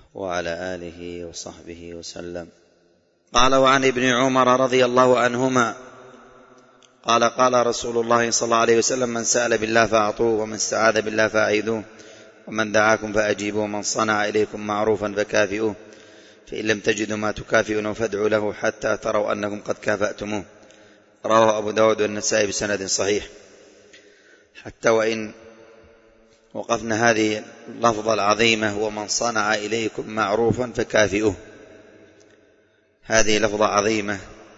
وعلى آله وصحبه وسلم. قال: وعن ابن عمر رضي الله عنهما قال: قال رسول الله صلى الله عليه وسلم: من سأل بالله فأعطوه، ومن استعاذ بالله فأعيذوه، ومن دعاكم فأجيبوه، ومن صنع إليكم معروفا فكافئوه، فإن لم تجدوا ما تكافئونه فادعوا له حتى تروا أنكم قد كافأتموه. رواه أبو داود والنسائي بسند صحيح. حتى وإن وقفنا هذه اللفظة العظيمة: ومن صنع إليكم معروفا فكافئوه، هذه لفظة عظيمة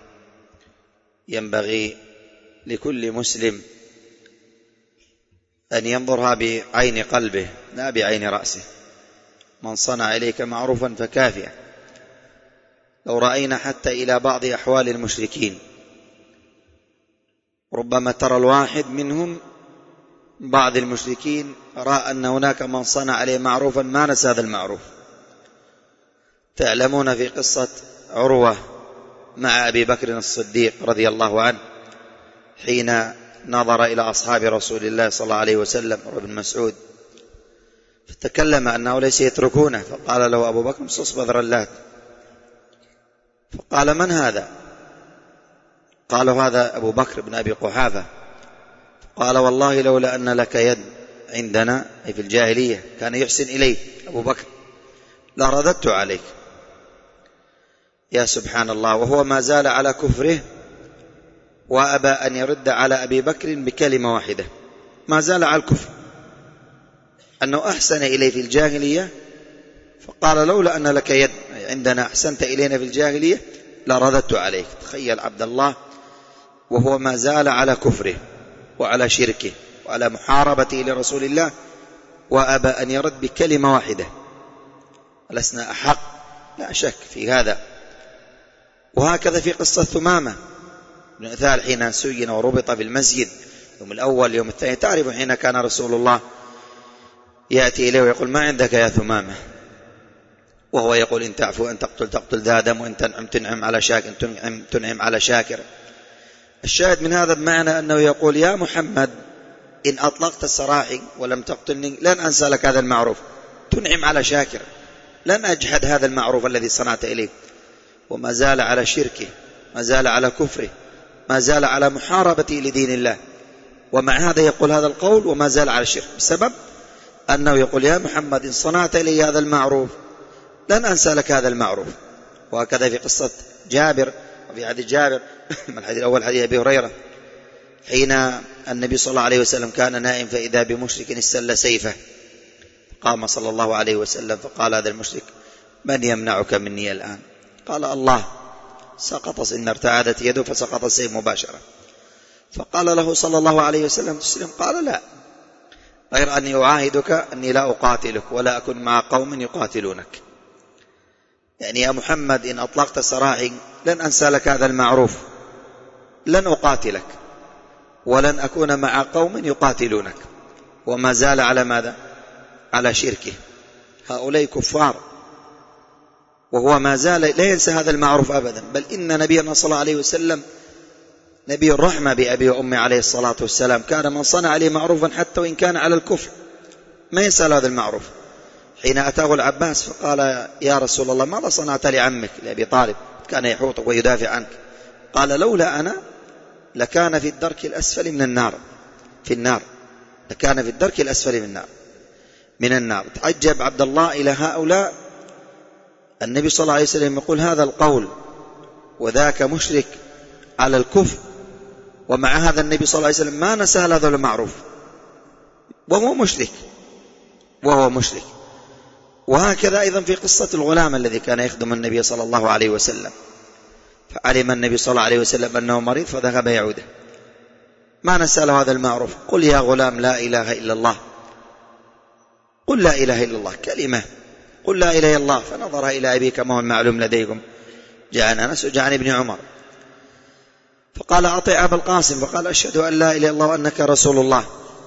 ينبغي لكل مسلم أن ينظرها بعين قلبه لا بعين رأسه. من صنع إليك معروفا فكافئه. لو رأينا حتى إلى بعض أحوال المشركين، ربما ترى الواحد منهم بعض المشركين رأى أن هناك من صنع عليه معروفا ما نسى هذا المعروف. تعلمون في قصة عروة مع أبي بكر الصديق رضي الله عنه حين نظر إلى أصحاب رسول الله صلى الله عليه وسلم وابن مسعود، فتكلم أنه ليس يتركونه، فقال له أبو بكر: امصص بذر اللات. فقال: من هذا؟ قالوا: هذا أبو بكر بن أبي قحافة. قال: والله لولا أن لك يد عندنا، أي في الجاهلية كان يحسن إليك أبو بكر، لرددت عليك. يا سبحان الله، وهو ما زال على كفره وأبى أن يرد على أبي بكر بكلمة واحدة، ما زال على الكفر، أنه أحسن إليه في الجاهلية، فقال: لولا أن لك يد عندنا أحسنت إلينا في الجاهلية لرددت عليك. تخيل عبد الله وهو ما زال على كفره وعلى شركه وعلى محاربته لرسول الله، وأبى أن يرد بكلمة واحدة. لسنا أحق، لا شك في هذا. وهكذا في قصة ثمامة بن أثال حين سجن وربط في المسجد يوم الأول يوم الثاني. تعرف حين كان رسول الله يأتي إليه ويقول: ما عندك يا ثمامة؟ وهو يقول: إن تعفو أن تقتل ذا دم، وإن تنعم على شاكر تنعم على شاكر. الشاهد من هذا بمعنى أنه يقول: يا محمد، إن أطلقت سراحي ولم تقتلني لن أنسى لك هذا المعروف، تنعم على شاكر، لن أجحد هذا المعروف الذي صنعت إليه. وما زال على شركه، ما زال على كفره، ما زال على محاربته لدين الله، ومع هذا يقول هذا القول وما زال على الشرك، بسبب أنه يقول: يا محمد، إن صنعت إلي هذا المعروف لن أنسى لك هذا المعروف. وهكذا في قصة جابر، وفي حديث جابر من الحديث الأول حديث أبي هريرة، حين النبي صلى الله عليه وسلم كان نائم فإذا بمشرك استل سيفه، قام صلى الله عليه وسلم فقال هذا المشرك: من يمنعك مني الآن؟ قال: الله. سقط، إن ارتعدت يده فسقط السيف مباشرة. فقال له صلى الله عليه وسلم: تسلم؟ قال: لا، غير أني أعاهدك أني لا أقاتلك ولا أكون مع قوم يقاتلونك. يعني يا محمد، إن أطلقت سراحي لن أنسى لك هذا المعروف، لن أقاتلك ولن أكون مع قوم يقاتلونك. وما زال على ماذا؟ على شركه. هؤلاء كفار، وهو ما زال لا ينسى هذا المعروف أبدا. بل إن نبينا صلى الله عليه وسلم نبي الرحمة بأبي وأمي عليه الصلاة والسلام، كان من صنع عليه معروفا حتى وإن كان على الكفر ما ينسى هذا المعروف. حين أتاه العباس فقال: يا رسول الله، ماذا صنعت لعمك لأبي طالب؟ كان يحوطك ويدافع عنك. قال: لولا أنا لكان في الدرك الأسفل من النار، في النار، لكان في الدرك الأسفل من النار. تعجب عبد الله إلى هؤلاء. النبي صلى الله عليه وسلم يقول هذا القول وذاك مشرك على الكفر، ومع هذا النبي صلى الله عليه وسلم ما نسى هذا المعروف، وهو مشرك. وهكذا أيضا في قصة الغلام الذي كان يخدم النبي صلى الله عليه وسلم، فعلم النبي صلى الله عليه وسلم أنه مريض فذهب يعوده، ما نسى له هذا المعروف. قل يا غلام لا إله إلا الله، قل لا إله إلا الله، كلمة، قل لا إله إلا الله. فنظر إلى أبي كما هو معلوم لديكم، جاء أنس وجاء ابن عمر، فقال: أطع أبا القاسم، فقال: أشهد أن لا إله إلا الله وأنك رسول الله.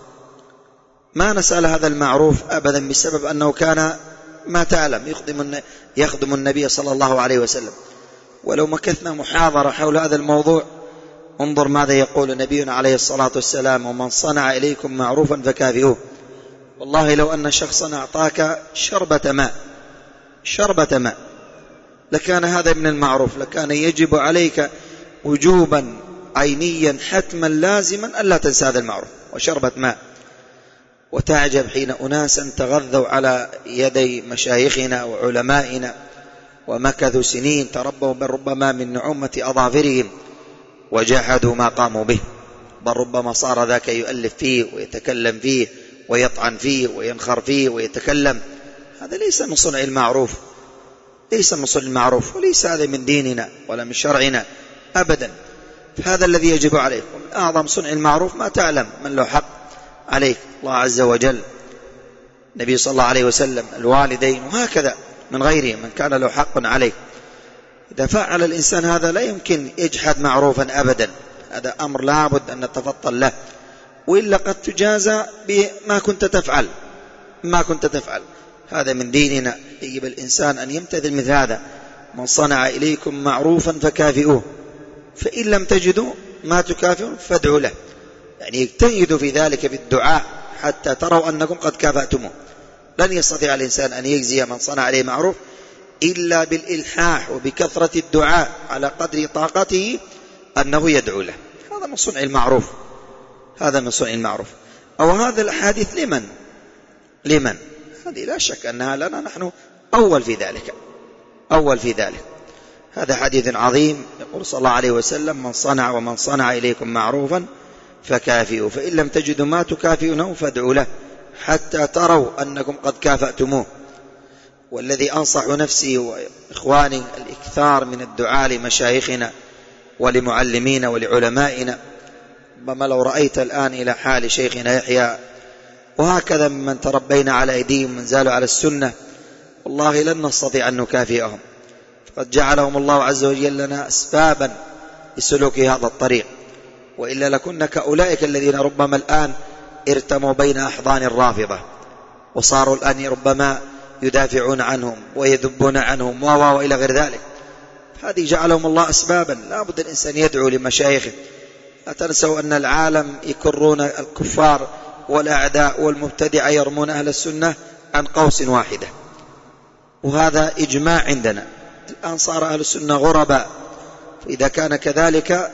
ما نسأل هذا المعروف أبدا، بسبب أنه كان ما تعلم يخدم النبي صلى الله عليه وسلم. ولو مكثنا محاضرة حول هذا الموضوع، انظر ماذا يقول نبينا عليه الصلاة والسلام: ومن صنع إليكم معروفا فكافئوه. والله لو أن شخصا أعطاك شربة ماء شربة ماء لكان هذا من المعروف، لكان يجب عليك وجوبا عينيا حتما لازما ألا تنسى هذا المعروف وشربة ماء. وتعجب حين أناسا تغذوا على يدي مشايخنا وعلمائنا ومكثوا سنين تربوا بل ربما من نعومة أظافرهم وجحدوا ما قاموا به، بل ربما صار ذاك يؤلف فيه ويتكلم فيه ويطعن فيه وينخر فيه ويتكلم. هذا ليس من صنع المعروف، ليس من صنع المعروف، وليس هذا من ديننا ولا من شرعنا أبدا. فهذا الذي يجب عليك. ومن أعظم صنع المعروف ما تعلم من له حق عليك، الله عز وجل، النبي صلى الله عليه وسلم، الوالدين، وهكذا من غيرهم من كان له حق عليك. إذا فعل الإنسان هذا لا يمكن يجحد معروفا أبدا، هذا أمر لابد أن نتفطن له، وإلا قد تجازى بما كنت تفعل، ما كنت تفعل. هذا من ديننا، يجب الإنسان أن يمتثل مثل هذا: من صنع إليكم معروفا فكافئوه، فإن لم تجدوا ما تكافئون فادعوا له. يعني اجتهدوا في ذلك بالدعاء حتى تروا أنكم قد كافأتموه. لن يستطيع الإنسان أن يجزي من صنع عليه معروف إلا بالإلحاح وبكثرة الدعاء على قدر طاقته أنه يدعو له. هذا من صنع المعروف، هذا من صنع المعروف. أو هذا الحديث لمن هذه لا شك أنها لنا نحن أول في ذلك. هذا حديث عظيم، يقول صلى الله عليه وسلم: ومن صنع إليكم معروفا فكافئوا، فإن لم تجدوا ما تكافئونه فادعوا له حتى تروا أنكم قد كافأتموه. والذي أنصح نفسي وإخواني الإكثار من الدعاء لمشايخنا ولمعلمين ولعلمائنا. ربما لو رأيت الآن إلى حال شيخنا يحيى وهكذا ممن تربينا على أيديهم من زالوا على السنة، والله لن نستطيع أن نكافئهم، فقد جعلهم الله عز وجل لنا أسبابا لسلوك هذا الطريق، وإلا لكنا كأولئك الذين ربما الآن ارتموا بين أحضان الرافضة وصاروا الآن ربما يدافعون عنهم ويذبون عنهم وإلى غير ذلك. هذه جعلهم الله أسبابا. لا بد الإنسان يدعو لمشايخه. لا تنسوا أن العالم يكرون الكفار والأعداء والمبتدع يرمون أهل السنة عن قوس واحدة، وهذا إجماع عندنا. الآن صار أهل السنة غرباء، فإذا كان كذلك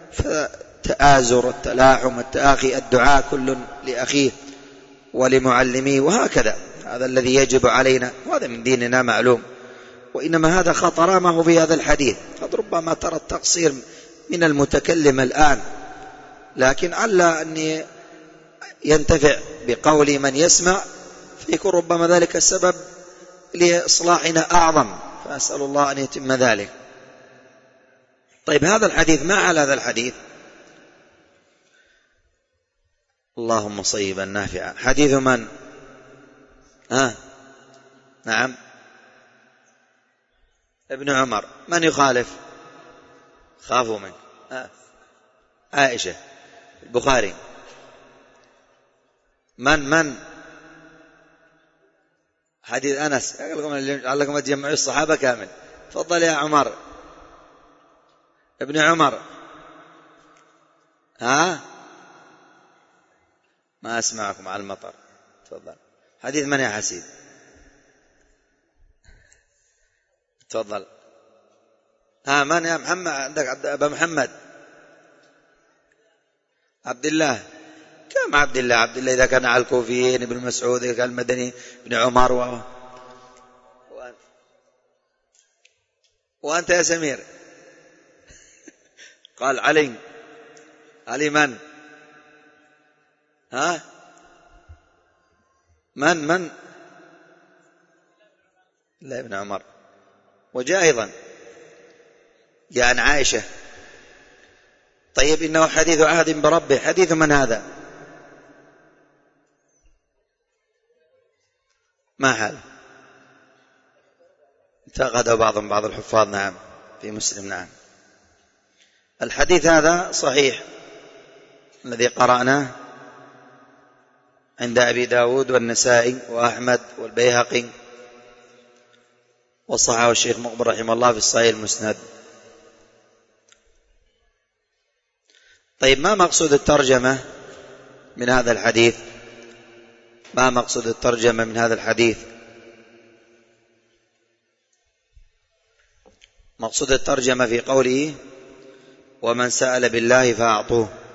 فتآزر، التلاحم، التآخي، الدعاء كل لأخيه ولمعلميه، وهكذا. هذا الذي يجب علينا، وهذا من ديننا معلوم. وإنما هذا خطر ما هو في هذا الحديث. قد ربما ترى التقصير من المتكلم الآن، لكن على أن ينتفع بقول من يسمع، فيكون ربما ذلك السبب لإصلاحنا أعظم، فأسأل الله أن يتم ذلك. طيب، هذا الحديث ما على هذا الحديث؟ اللهم صيبا نافعا. حديث من؟ نعم، ابن عمر. من يخالف؟ خافوا منك. عائشة، البخاري. من حديث أنس. لعلكم تجمعوا الصحابة كامل. تفضل يا عمر. ابن عمر. ما أسمعكم على المطر. تفضل. حديث من يا حسين؟ تفضل. من يا محمد؟ عندك أبا محمد عبد الله. كم عبد الله؟ عبد الله إذا كان على الكوفيين، ابن مسعود، إذا كان المدني، ابن عمر وأنت يا سمير. قال علي. علي من؟ من لا، ابن عمر. وجاء أيضا جاء عن عائشة. طيب، إنه حديث عهد بربه. حديث من هذا؟ ما حاله؟ انتقد بعضهم بعض الحفاظ. نعم، في مسلم. نعم، الحديث هذا صحيح الذي قرأناه عند أبي داود والنسائي وأحمد والبيهقي، وصححه الشيخ مقبل رحمه الله في الصحيح المسند. طيب، ما مقصود الترجمة من هذا الحديث؟ ما مقصود الترجمة من هذا الحديث؟ مقصود الترجمة في قوله ومن سأل بالله فأعطوه.